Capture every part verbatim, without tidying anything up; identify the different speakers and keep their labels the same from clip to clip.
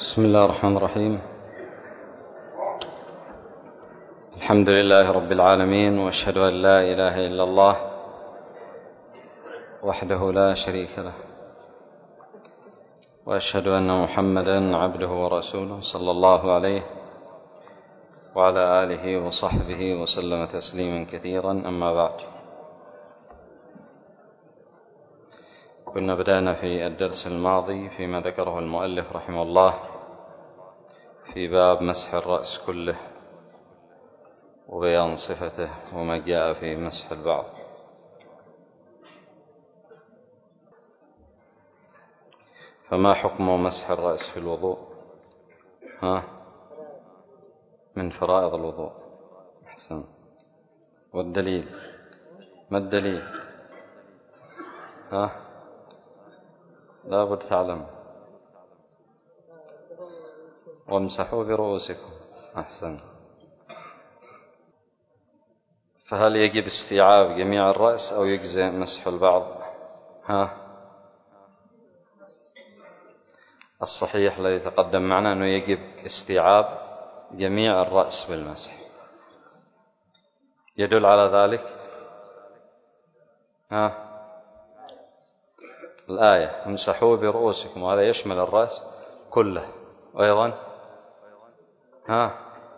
Speaker 1: بسم الله الرحمن الرحيم. الحمد لله رب العالمين، وأشهد أن لا إله إلا الله وحده لا شريك له، وأشهد أن محمدا عبده ورسوله صلى الله عليه وعلى آله وصحبه وسلم تسليما كثيرا. أما بعد، كنا بدأنا في الدرس الماضي فيما ذكره المؤلف رحمه الله في باب مسح الرأس كله وبيان صفته وما جاء في مسح البعض. فما حكم مسح الرأس في الوضوء؟ ها؟ من فرائض الوضوء. أحسن. والدليل؟ ما الدليل؟ ها؟ لا بد تعلم. وامسحوا برؤوسكم. أحسن. فهل يجب استيعاب جميع الرأس أو يجزئ مسح البعض؟ ها؟ الصحيح الذي تقدم معنا أنه يجب استيعاب جميع الرأس بالمسح. يدل على ذلك ها الآية امسحوا برؤوسكم، وهذا يشمل الرأس كله. وأيضا ها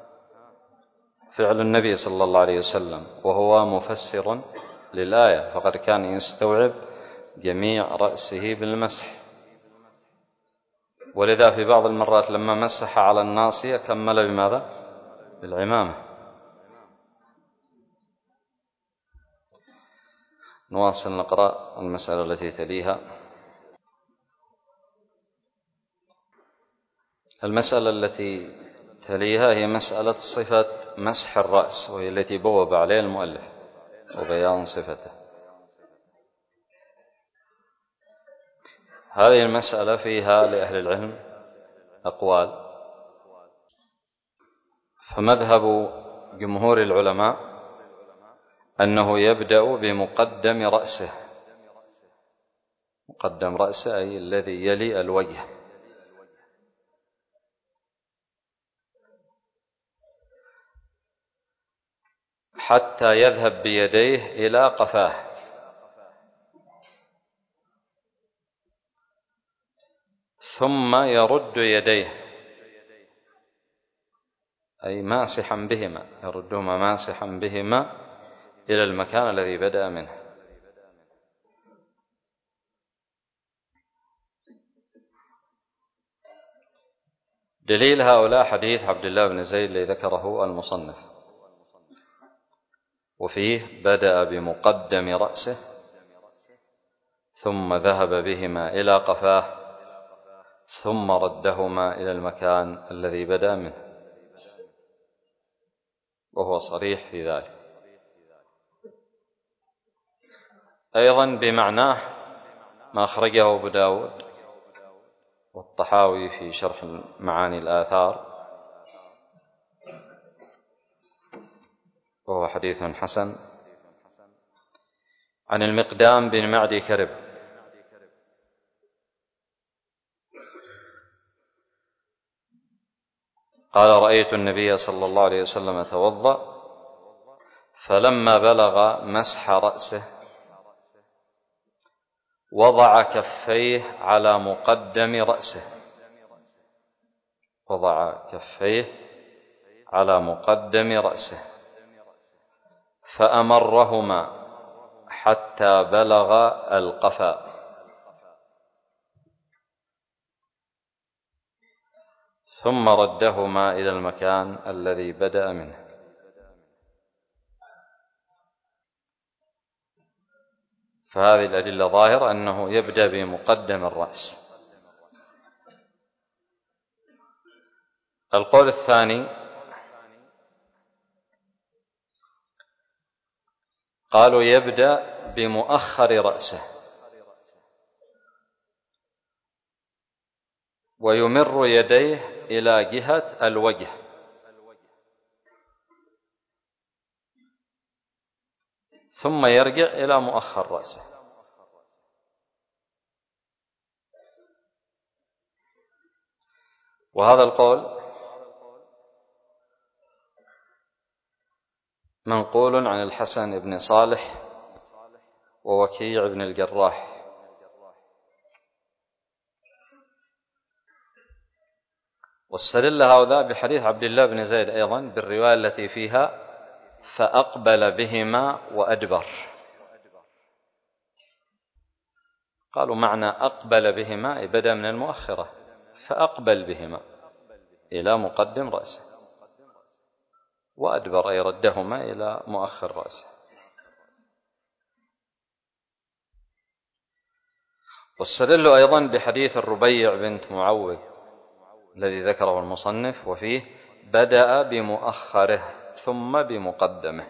Speaker 1: فعل النبي صلى الله عليه وسلم وهو مفسر للآية، فقد كان يستوعب جميع رأسه بالمسح، ولذا في بعض المرات لما مسح على الناصية كمل بماذا؟ بالعمامة. نواصل نقرأ المسألة التي تليها. المسألة التي تليها هي مسألة صفة مسح الرأس، وهي التي بوب عليها المؤلف وبيان صفته. هذه المسألة فيها لأهل العلم أقوال، فمذهب جمهور العلماء أنه يبدأ بمقدم رأسه. مقدم رأسه أي الذي يلي الوجه، حتى يذهب بيديه إلى قفاه، ثم يرد يديه أي ماسحا بهما، يردهما ماسحا بهما إلى المكان الذي بدأ منه. دليل هؤلاء حديث عبد الله بن زيد الذي ذكره المصنف، وفيه بدأ بمقدم رأسه ثم ذهب بهما إلى قفاه ثم ردهما إلى المكان الذي بدأ منه، وهو صريح في ذلك. أيضا بمعناه ما أخرجه أبو داود والطحاوي في شرح معاني الآثار، وهو حديث حسن، عن المقدام بن معدي كرب قال: رأيت النبي صلى الله عليه وسلم توضأ، فلما بلغ مسح رأسه وضع كفيه على مقدم رأسه، وضع كفيه على مقدم رأسه فأمرهما حتى بلغ القفا، ثم ردهما إلى المكان الذي بدأ منه. فهذه الأدلة ظاهرة أنه يبدأ بمقدم الرأس. القول الثاني قالوا يبدأ بمؤخر رأسه ويمر يديه إلى جهة الوجه، ثم يرجع إلى مؤخر رأسه. وهذا القول منقول عن الحسن بن صالح ووكيع بن الجراح، واستدل هؤلاء بحديث عبد الله بن زيد أيضا بالرواية التي فيها فأقبل بهما وأدبر. قالوا معنى أقبل بهما أي بدأ من المؤخرة، فأقبل بهما إلى مقدم رأسه، وأدبر أي ردهما إلى مؤخر رأسه. واستدلوا أيضا بحديث الربيع بنت معوذ الذي ذكره المصنف وفيه بدأ بمؤخره ثم بمقدمه.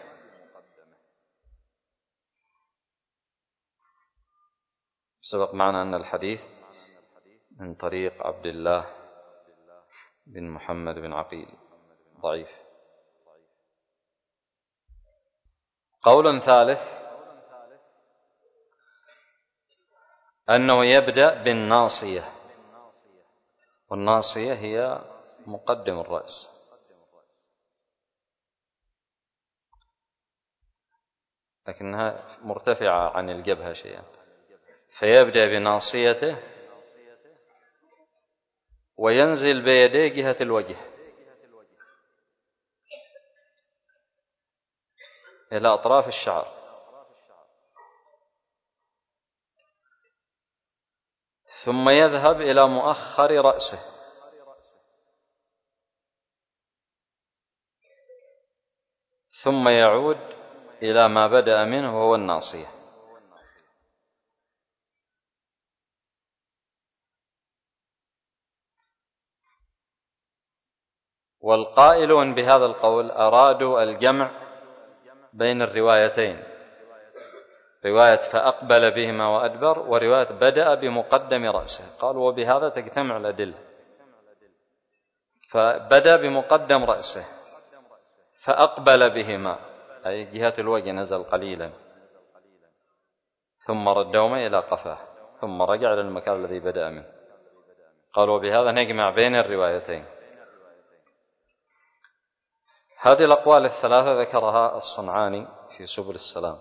Speaker 1: سبق معنا أن الحديث من طريق عبد الله بن محمد بن عقيل ضعيف. قول ثالث أنه يبدأ بالناصية، والناصية هي مقدم الرأس، لكنها مرتفعة عن الجبهة شيئا، فيبدأ بناصيته وينزل بيديه جهة الوجه إلى أطراف الشعر، ثم يذهب إلى مؤخر رأسه، ثم يعود إلى ما بدأ منه وهو الناصية. والقائلون بهذا القول أرادوا الجمع بين الروايتين، رواية فأقبل بهما وأدبر ورواية بدأ بمقدم رأسه. قالوا وبهذا تجتمع الأدلة، فبدأ بمقدم رأسه فأقبل بهما أي جهة الوجه نزل قليلا، ثم ردهما إلى قفاه، ثم رجع إلى المكان الذي بدأ منه. قالوا بهذا نجمع بين الروايتين. هذه الأقوال الثلاثة ذكرها الصنعاني في سبل السلام،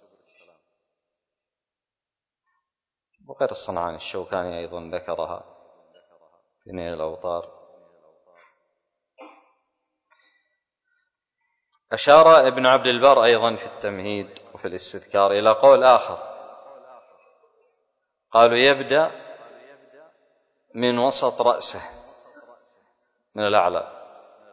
Speaker 1: وغير الصنعاني الشوكاني أيضا ذكرها في نيل الأوطار. أشار ابن عبد البر أيضا في التمهيد وفي الاستذكار إلى قول آخر، قالوا يبدأ من وسط رأسه من الأعلى،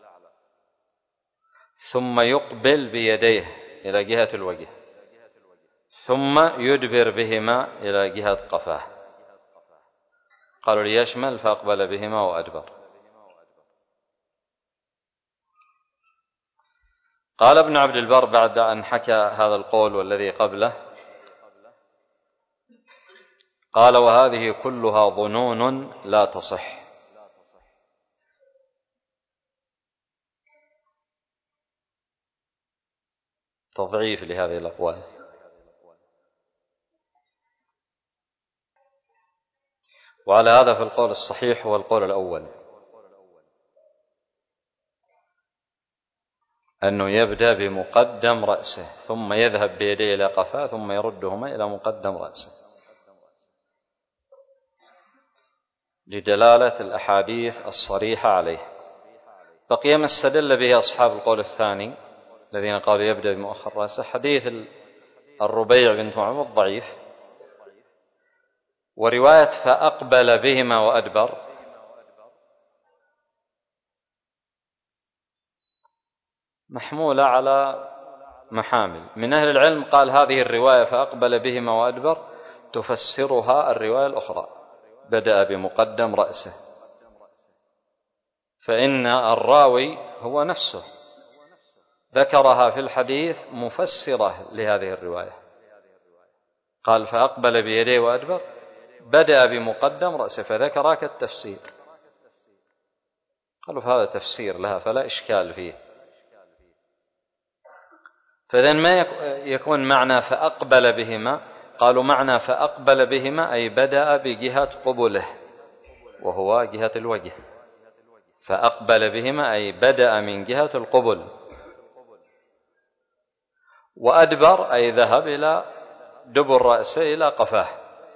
Speaker 1: ثم يقبل بيديه إلى جهة الوجه، ثم يدبر بهما إلى جهة قفاه. قالوا ليشمل فأقبل بهما وأدبر. قال ابن عبد البر بعد أن حكى هذا القول والذي قبله، قال وهذه كلها ظنون لا تصح، تضعيف لهذه الأقوال. وعلى هذا في القول الصحيح هو القول الأول، أنه يبدأ بمقدم رأسه ثم يذهب بيديه إلى قفاه ثم يردهما إلى مقدم رأسه، لدلالة الأحاديث الصريحة عليه. بقي ما استدل به أصحاب القول الثاني الذين قالوا يبدأ بمؤخر رأسه حديث الربيع بنت معوذ ضعيف، ورواية فأقبل بهما وأدبر محمولة على محامل. من أهل العلم قال هذه الرواية فأقبل بهما وأدبر تفسرها الرواية الأخرى بدأ بمقدم رأسه، فإن الراوي هو نفسه ذكرها في الحديث مفسرة لهذه الرواية، قال فأقبل بيديه وأدبر بدأ بمقدم رأسه فذكرها كالتفسير. قالوا فهذا تفسير لها فلا إشكال فيه. فإذن ما يكون معنى فأقبل بهما، قالوا معنى فأقبل بهما أي بدأ بجهة قبله وهو جهة الوجه، فأقبل بهما أي بدأ من جهة القبل، وأدبر أي ذهب إلى دبر رأسه إلى قفاه.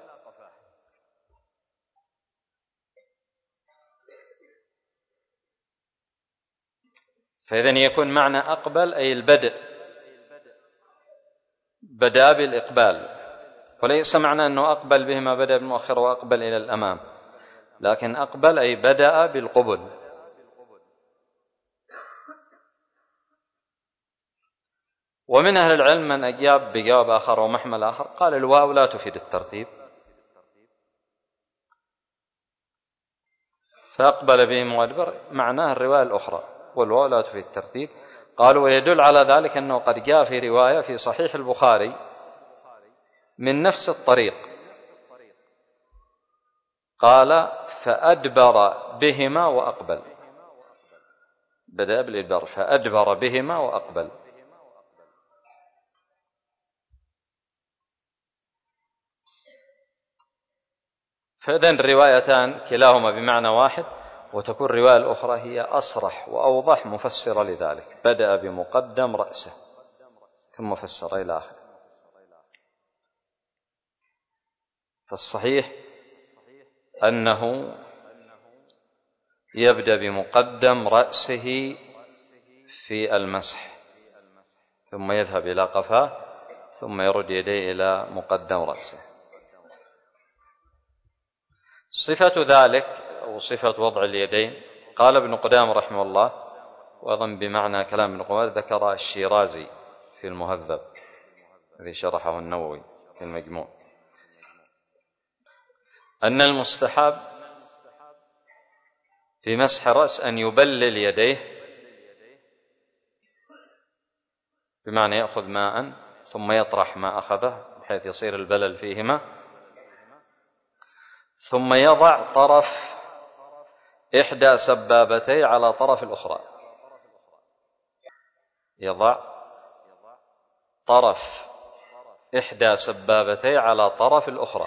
Speaker 1: فإذن يكون معنى أقبل أي البدء، بدأ بالإقبال، وليس معنى أنه أقبل بهما بدأ بالمؤخر وأقبل إلى الأمام، لكن أقبل أي بدأ بالقبل. ومن أهل العلم من أجاب بجواب آخر ومحمل آخر، قال الواو لا تفيد الترتيب، فأقبل بهم وأدبر معناه الرواية الأخرى، والواو لا تفيد الترتيب. قالوا ويدل على ذلك أنه قد جاء في رواية في صحيح البخاري من نفس الطريق، قال فأدبر بهما وأقبل، بدأ بالإدبار فأدبر بهما وأقبل. فإذن الروايتان كلاهما بمعنى واحد، وتكون الرواية الأخرى هي أصرح وأوضح مفسرة لذلك، بدأ بمقدم رأسه ثم فسر إلى آخره. فالصحيح أنه يبدأ بمقدم رأسه في المسح، ثم يذهب إلى قفاه، ثم يرد يديه إلى مقدم رأسه. صفة ذلك أو صفة وضع اليدين، قال ابن قدامة رحمه الله، وأظن بمعنى كلام ابن قدامة ذكر الشيرازي في المهذب الذي شرحه النووي في المجموع، أن المستحب في مسح الرأس أن يبلل يديه، بمعنى يأخذ ماء ثم يطرح ما أخذه بحيث يصير البلل فيهما، ثم يضع طرف إحدى سبابتيه على طرف الأخرى، يضع طرف إحدى سبابتيه على طرف الأخرى،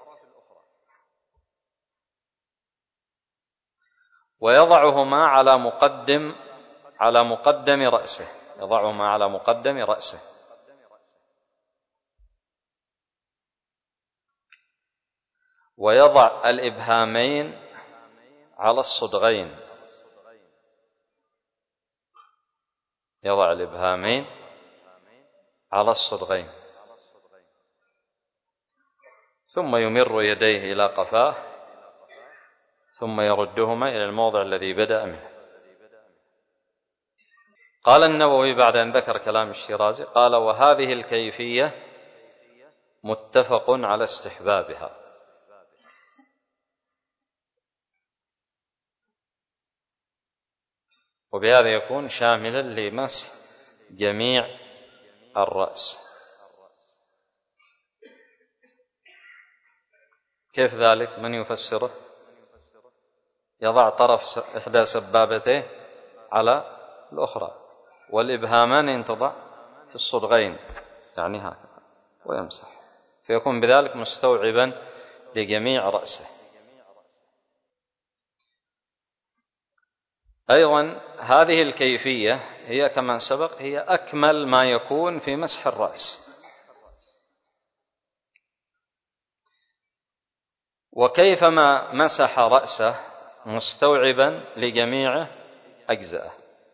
Speaker 1: ويضعهما على مقدم على مقدم رأسه، يضعهما على مقدم رأسه، ويضع الإبهامين على الصدغين، يضع الإبهامين على الصدغين، ثم يمر يديه إلى قفاه، ثم يردهما إلى الموضع الذي بدأ منه. قال النووي بعد أن ذكر كلام الشيرازي، قال وهذه الكيفية متفق على استحبابها، وبهذا يكون شاملا لمسح جميع الرأس. كيف ذلك؟ من يفسره؟ يضع طرف إحدى سبابته على الأخرى، والإبهامان تضع في الصدغين، يعني هكذا، ويمسح، فيكون بذلك مستوعبا لجميع رأسه. أيضا هذه الكيفية هي كما سبق هي أكمل ما يكون في مسح الرأس. وكيفما مسح رأسه مستوعبا لجميع أجزائه،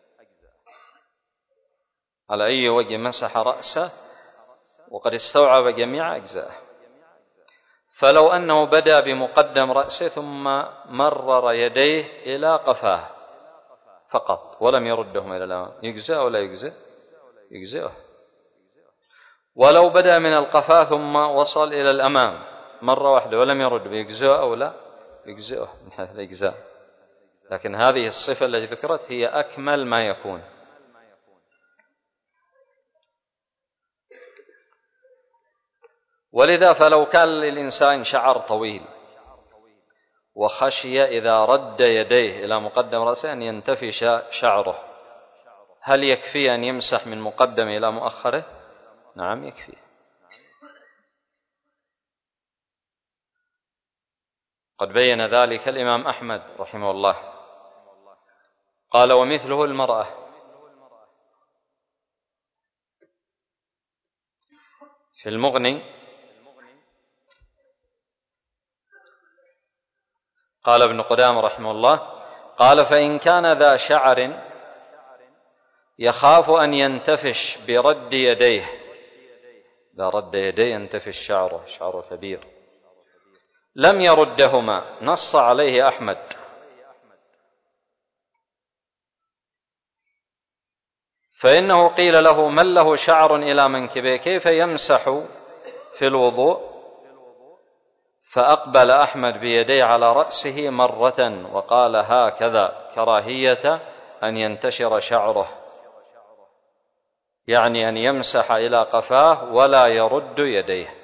Speaker 1: على أي وجه مسح رأسه وقد استوعب جميع أجزائه. فلو أنه بدأ بمقدم رأسه ثم مرر يديه إلى قفاه فقط ولم يردهم إلى الأمام، يجزئ ولا يجزئ؟ يجزئه. ولو بدأ من القفاه ثم وصل إلى الأمام مرة واحدة ولم يرد، يجزئه أو لا؟ يجزئه من حيث الإجزاء. لكن هذه الصفة التي ذكرت هي أكمل ما يكون. ولذا فلو كان للإنسان شعر طويل وخشي إذا رد يديه إلى مقدم رأسه أن ينتفش شعره، هل يكفي أن يمسح من مقدم إلى مؤخره؟ نعم يكفي. قد بين ذلك الإمام أحمد رحمه الله قال ومثله المرأة. في المغني قال ابن قدامة رحمه الله قال فإن كان ذا شعر يخاف أن ينتفش برد يديه، إذا رد يديه ينتفش شعره، شعره كبير، لم يردهما، نص عليه أحمد. فإنه قيل له من له شعر إلى منكبيه كيف يمسح في الوضوء؟ فأقبل أحمد بيديه على رأسه مرة وقال هكذا كراهية أن ينتشر شعره، يعني أن يمسح إلى قفاه ولا يرد يديه.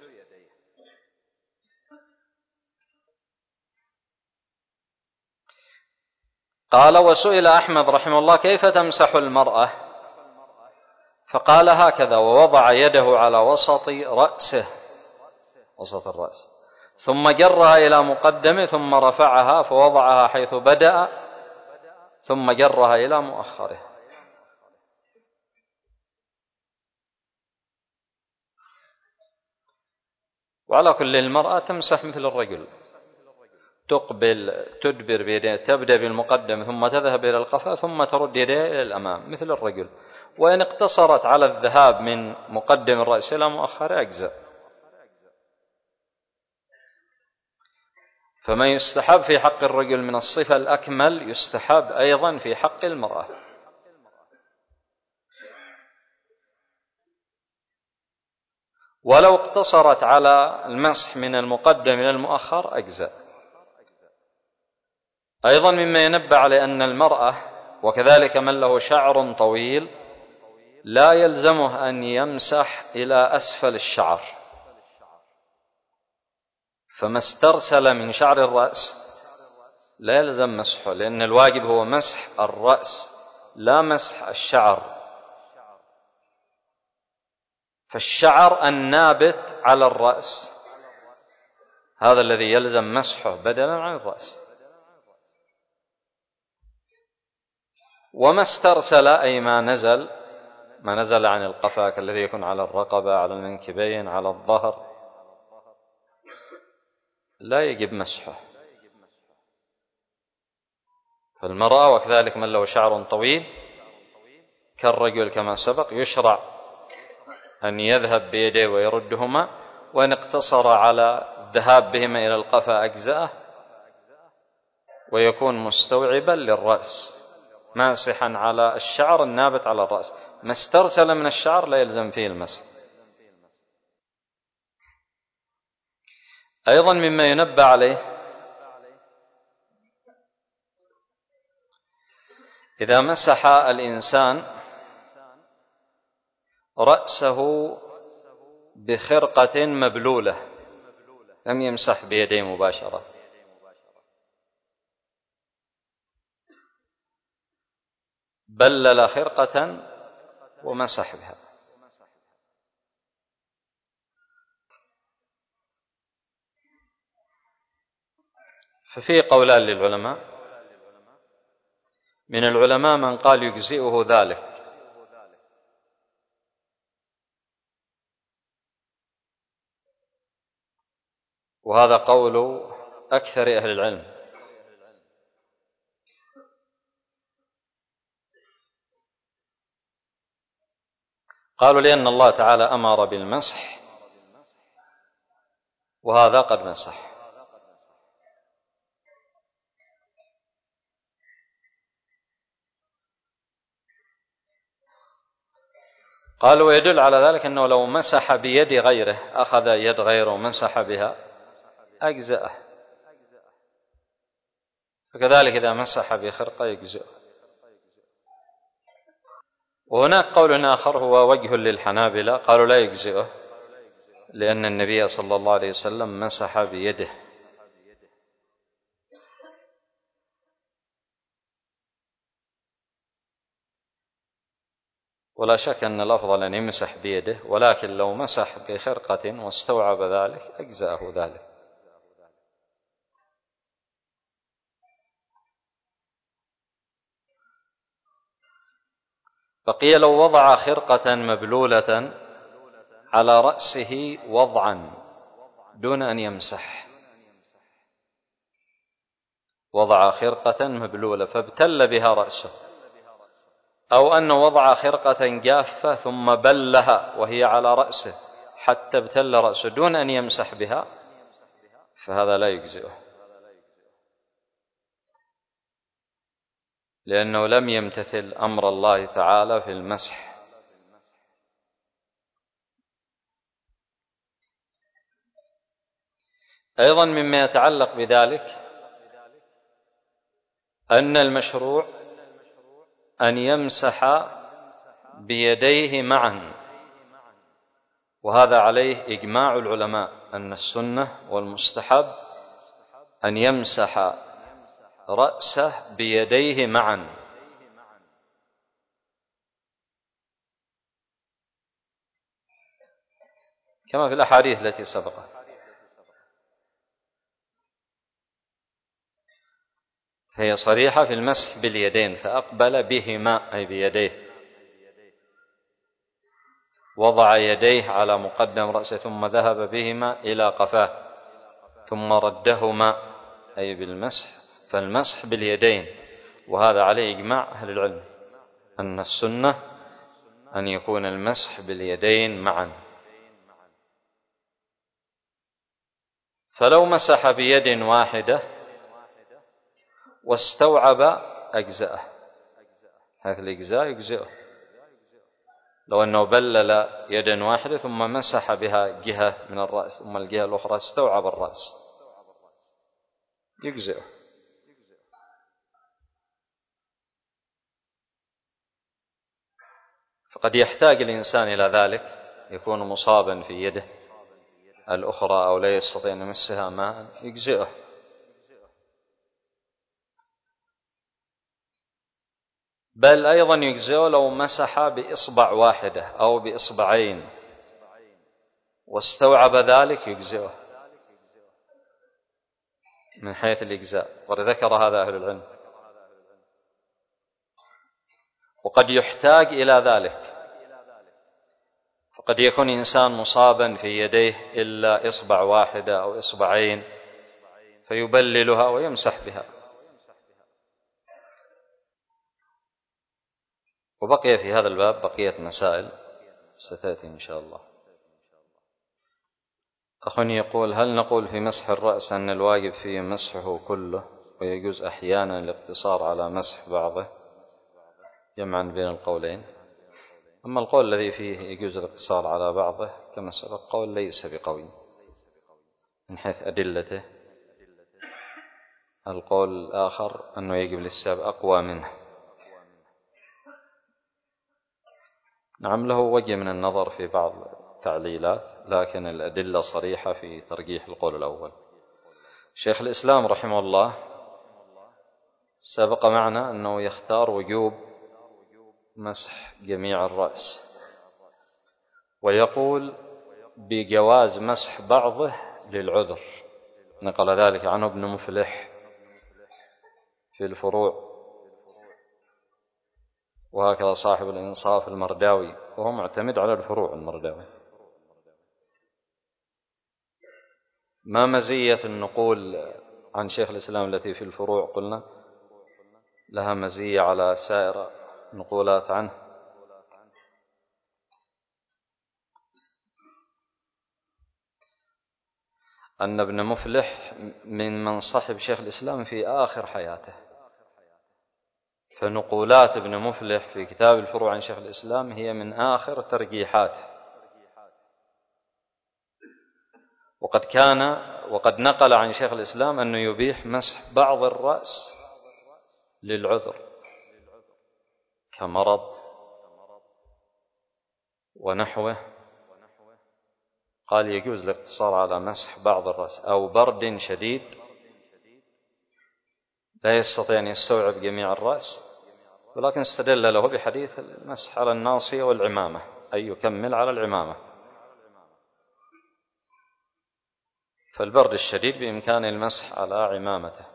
Speaker 1: قال وسئل أحمد رحمه الله كيف تمسح المرأة؟ فقال هكذا، ووضع يده على وسط رأسه، وسط الرأس، ثم جرها إلى مقدمه ثم رفعها فوضعها حيث بدأ ثم جرها إلى مؤخره. وعلى كل المرأة تمسح مثل الرجل، تقبل تدبر بيديه، تبدأ بالمقدم ثم تذهب إلى القفا ثم ترد يديه إلى الأمام مثل الرجل. وإن اقتصرت على الذهاب من مقدم الرأس إلى مؤخره أجزاء. فما يستحب في حق الرجل من الصفة الأكمل يستحب أيضا في حق المرأة. ولو اقتصرت على المسح من المقدم إلى المؤخر أجزاء. أيضا مما ينبه على أن المرأة وكذلك من له شعر طويل لا يلزمه أن يمسح إلى أسفل الشعر، فما استرسل من شعر الرأس لا يلزم مسحه، لأن الواجب هو مسح الرأس لا مسح الشعر. فالشعر النابت على الرأس هذا الذي يلزم مسحه بدلا عن الرأس. وما استرسل أي ما نزل، ما نزل عن القفا كالذي يكون على الرقبة، على المنكبين، على الظهر، لا يجب مسحه. فالمرأة وكذلك من له شعر طويل كالرجل كما سبق يشرع أن يذهب بيديه ويردهما، وإن اقتصر على الذهاب بهما إلى القفا أجزاءه، ويكون مستوعبا للرأس ماسحا على الشعر النابت على الرأس. ما استرسل من الشعر لا يلزم فيه المسح. أيضا مما ينبه عليه إذا مسح الإنسان رأسه بخرقة مبلولة لم يمسح بيديه مباشرة، بلل خرقة ومسح بها. ففي قولان للعلماء، من العلماء من قال يجزئه ذلك، وهذا قول أكثر أهل العلم، قالوا لأن الله تعالى أمر بالمسح وهذا قد مسح. قالوا ويدل على ذلك أنه لو مسح بيد غيره، أخذ يد غيره ومسح بها أجزأه، فكذلك إذا مسح بخرقة يجزئه. وهناك قول آخر هو وجه للحنابلة، قالوا لا يجزئه لأن النبي صلى الله عليه وسلم مسح بيده. ولا شك أن الأفضل أن يمسح بيده، ولكن لو مسح بخرقة واستوعب ذلك أجزأه ذلك. بقي لو وضع خرقة مبلولة على رأسه وضعا دون أن يمسح، وضع خرقة مبلولة فابتل بها رأسه، أو أنه وضع خرقة جافة ثم بلها وهي على رأسه حتى ابتل رأسه دون أن يمسح بها، فهذا لا يجزئه، لأنه لم يمتثل أمر الله تعالى في المسح. أيضا مما يتعلق بذلك أن المشروع أن يمسح بيديه معا، وهذا عليه إجماع العلماء أن السنة والمستحب أن يمسح رأسه بيديه معا، كما في الأحاديث التي سبقت. هي صريحة في المسح باليدين، فأقبل بهما أي بيديه، وضع يديه على مقدم رأسه ثم ذهب بهما إلى قفاه ثم ردهما أي بالمسح، فالمسح باليدين، وهذا عليه إجماع أهل العلم أن السنة أن يكون المسح باليدين معا. فلو مسح بيد واحدة واستوعب أجزأه، هذا الإجزاء يجزئه. لو أنه بلل يدا واحدة ثم مسح بها جهة من الرأس ثم الجهة الأخرى استوعب الرأس يجزئه. فقد يحتاج الإنسان إلى ذلك، يكون مصابا في يده الأخرى أو لا يستطيع أن يمسها ماء، يجزئه. بل أيضا يجزئه لو مسح بإصبع واحدة أو بإصبعين واستوعب ذلك يجزئه من حيث الإجزاء، وقد ذكر هذا أهل العلم. وقد يحتاج إلى ذلك، فقد يكون إنسان مصابا في يديه إلا إصبع واحدة أو إصبعين فيبللها ويمسح بها. وبقي في هذا الباب بقية مسائل ستأتي إن شاء الله. أخ يقول: هل نقول في مسح الرأس أن الواجب فيه مسحه كله ويجوز أحيانا الاقتصار على مسح بعضه جمعا بين القولين؟ أما القول الذي فيه يجوز الاقتصار على بعضه كما سبق قول ليس بقوي من حيث أدلته، القول الآخر أنه يجب الاستحباب أقوى منه. نعم له وجه من النظر في بعض التعليلات، لكن الأدلة صريحة في ترجيح القول الأول. شيخ الإسلام رحمه الله سبق معنا أنه يختار وجوب مسح جميع الرأس، ويقول بجواز مسح بعضه للعذر، نقل ذلك عنه ابن مفلح في الفروع، وهكذا صاحب الإنصاف المرداوي، وهو معتمد على الفروع المرداوي. ما مزية النقول عن شيخ الإسلام التي في الفروع؟ قلنا لها مزية على سائر النقولات عنه، أن ابن مفلح من من صحب شيخ الإسلام في آخر حياته، فنقولات ابن مفلح في كتاب الفروع عن شيخ الإسلام هي من آخر ترجيحاته. وقد كان وقد نقل عن شيخ الإسلام أنه يبيح مسح بعض الرأس للعذر كمرض ونحوه، قال يجوز الاقتصار على مسح بعض الرأس، أو برد شديد لا يستطيع أن يستوعب جميع الرأس، ولكن استدل له بحديث المسح على الناصية والعمامة، أي يكمل على العمامة. فالبرد الشديد بإمكان المسح على عمامته.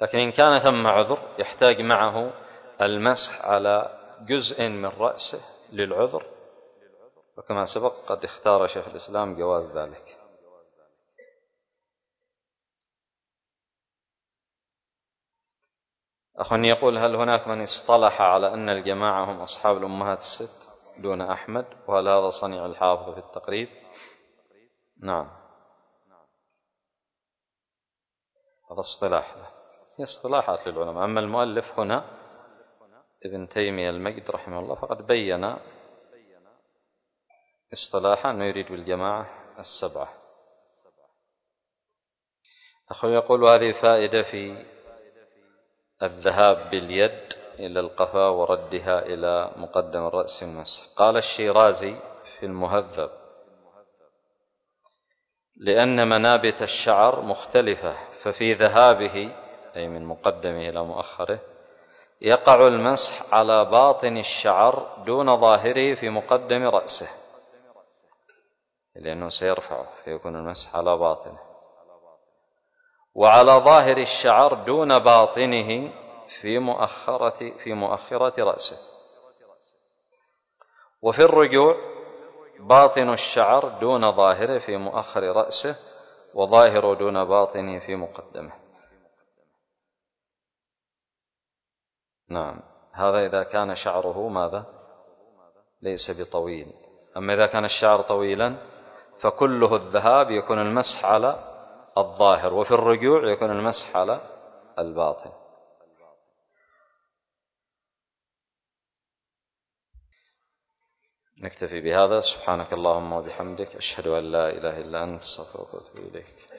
Speaker 1: لكن إن كان ثم عذر يحتاج معه المسح على جزء من رأسه للعذر، وكما سبق قد اختار شيخ الإسلام جواز ذلك. أخ يقول: هل هناك من اصطلح على أن الجماعة هم أصحاب الأمهات الست دون أحمد؟ وهل هذا صنيع الحافظ في التقريب؟ نعم، هذا اصطلاح له، هي اصطلاحات للعلماء. أما المؤلف هنا ابن تيمية المجد رحمه الله فقد بين اصطلاحا أنه يريد بالجماعة السبعة. أخو يقول: هذه فائدة في الذهاب باليد إلى القفا وردها إلى مقدم الرأس والمسح. قال الشيرازي في المهذب: لأن منابت الشعر مختلفة، ففي ذهابه أي من مقدمه إلى مؤخره يقع المسح على باطن الشعر دون ظاهره في مقدم رأسه، لأنه سيرفعه فيكون المسح على باطنه، وعلى ظاهر الشعر دون باطنه في مؤخرة في مؤخرة رأسه، وفي الرجوع باطن الشعر دون ظاهره في مؤخر رأسه، وظاهر دون باطنه في مقدمه. نعم، هذا إذا كان شعره ماذا؟ ليس بطويل. أما إذا كان الشعر طويلا فكله الذهاب يكون المسح على الظاهر، وفي الرجوع يكون المسح على الباطن. نكتفي بهذا. سبحانك اللهم وبحمدك، أشهد أن لا إله إلا أنت، أستغفرك وأتوب إليك.